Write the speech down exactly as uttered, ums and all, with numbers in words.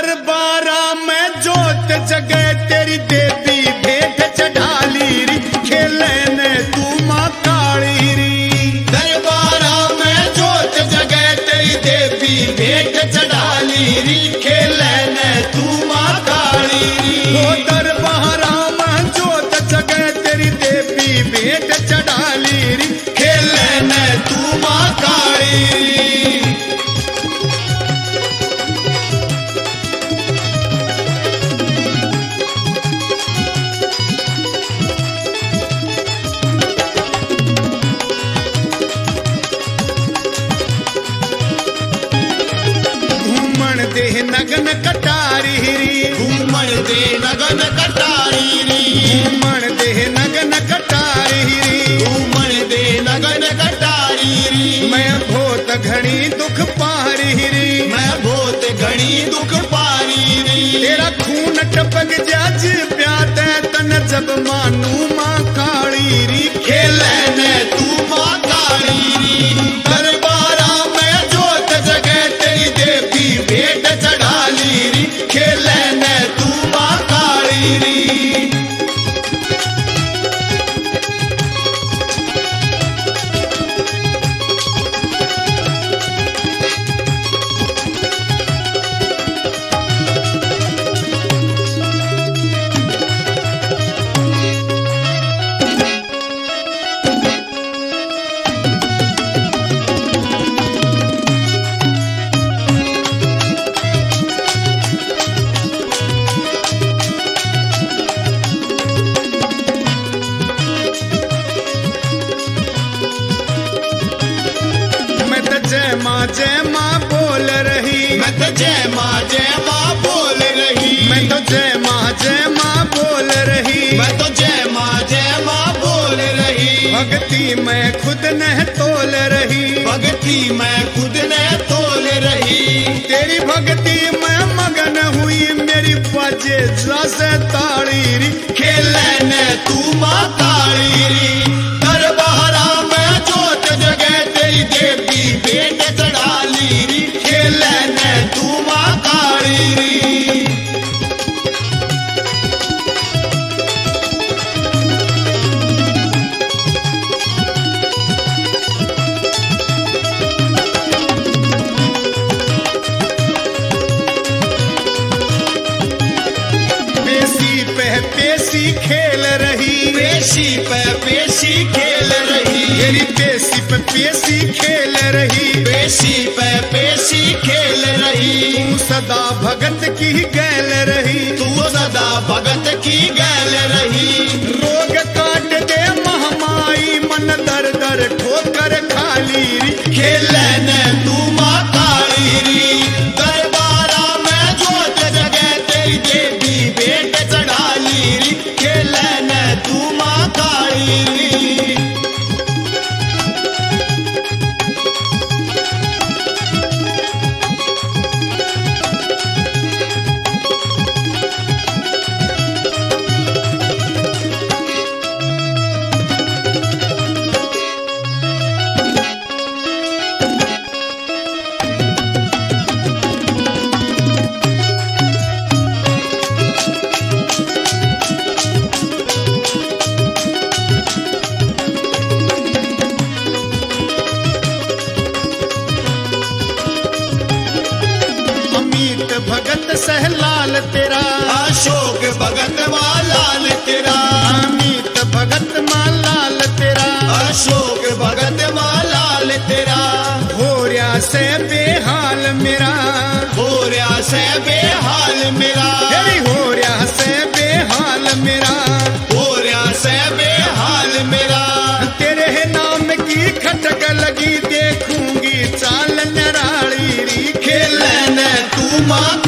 दरबारा में जोत जगे तेरी देवी भेंट चढ़ाली री खेले ने तू माँ काली री। दरबारा में जोत जगे तेरी देवी भेंट चढ़ाली री खेले ने तू माँ काली री। ओ दरबारा में जोत जगे तेरी देवी भेंट चढ़ाली री खेले ने तू माँ काली री। दे नगन कटारी री घूमण दे नगन कटारी री। घूमण दे नगन कटारी री घूमण दे नगन कटारी री। मैं बहुत घड़ी दुख पारी री मैं बहुत घड़ी दुख पारी री। तेरा खून टपक जाज प्याते तन जब मानू माँ काली री खेले ने तू माँ काली री। दरबारा में जोत जगे तेरी देवी भेंट चढ़ाली री खेले ने तू माँ काली री। जय माँ जय माँ बोल रही मैं तो जय माँ जय माँ बोल रही। मैं तो जय माँ जय माँ बोल रही मैं तो जय माँ जय माँ बोल रही। भक्ति मैं खुद न तोल रही भक्ति मैं खुद ने तोल रही। तेरी भक्ति में मगन हुई मेरी बजे जैसे ताड़ी री खेले ने तू माँ काली री। दरबारा में जोत जगे तेरी देवी भेंट चढ़ाली री खेले ने तू माँ काली री। पेशी पे पेशी खेल रही पेशी पे पेशी खेल रही। मेरी पेशी पे पेशी खेल रही पेशी पे पेशी खेल रही। तू सदा भगत की गैल रही तू सदा भगत की गैल रही। रोग काट दे महामाई मन दर दर ठोकर खाली री खेले ने तू माँ काली री। दरबारा में जोत जगे तेरी देवी भेंट चढ़ाली री खेले ने तू माँ काली री। भगत सहलाल तेरा अशोक भगत मालाल तेरा। अमित भगत मालाल तेरा अशोक भगत मालाल तेरा। होर्या से बेहाल मेरा होर्या से बेहाल मेरा। तेरी होर्या से बेहाल मेरा होर्या से बेहाल मेरा। तेरे नाम की खटक लगी देखूंगी चाल नराड़ी री खेले ने तू माँ